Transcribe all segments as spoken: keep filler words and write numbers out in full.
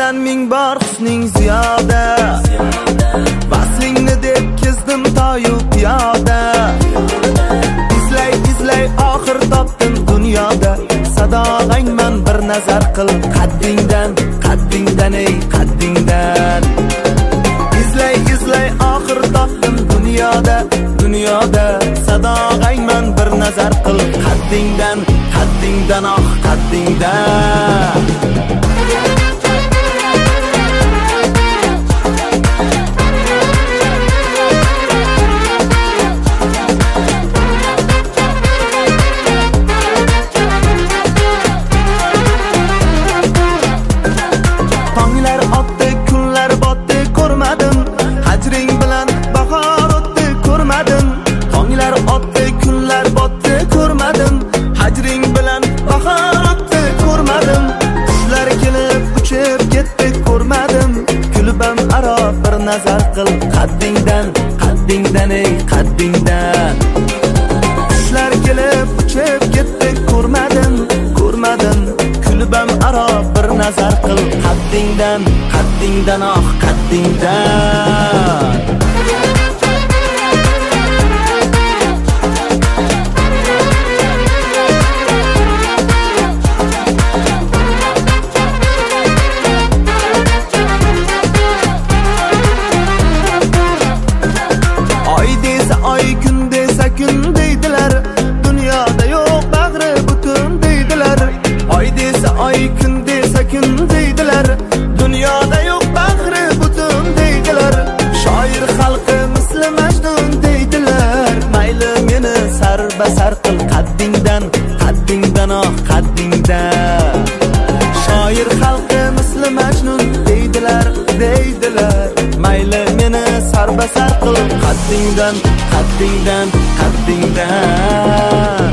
Sendan ming bor husning ziyoda, vaslingni deb kezdim toyu piyoda. Izlay izlay oxir topdim dunyoda, sadog'angman bir nazar qil qaddingdan, qaddingdan ey qaddingdan. Izlay izlay oxir topdim dunyoda, dunyoda sadog'angman bir nazar qil qaddingdan, qaddingdan oh qaddingdan. Nazar qil qaddingdan, qaddingdan ey qaddingdan. Qushlar kelib uchib ketdi ko'rmadim, ko'rmadim. Kulbam aro bir nazar qil qaddingdan, qaddingdan oh qaddingdan. Ay kun desa kun deydilar, dunyoda yo'q bag'ri butun deydilar. Shoir xalqi misli Majnun deydilar. Mayli meni sarbasar qil qaddingdan, qaddingdan oh qaddingdan. Shoir xalqi misli Majnun deydilar, deydilar. Mayli meni sarbasar qil qaddingdan, qaddingdan, qaddingdan.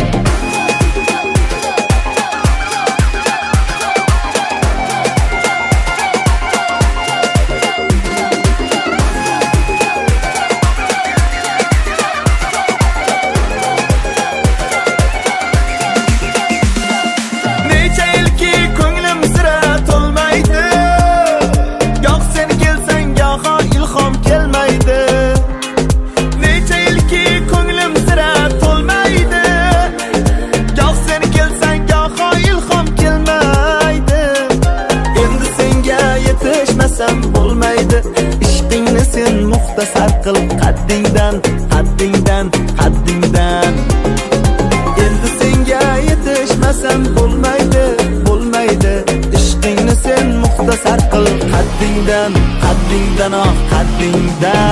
Bo'lmaydi ishqingni sen muxtasar qil qaddingdan, qaddingdan, qaddingdan. Endi senga yetishmasam bo'lmaydi, bo'lmaydi ishqingni sen muxtasar qil qaddingdan, qaddingdan oh qaddingdan.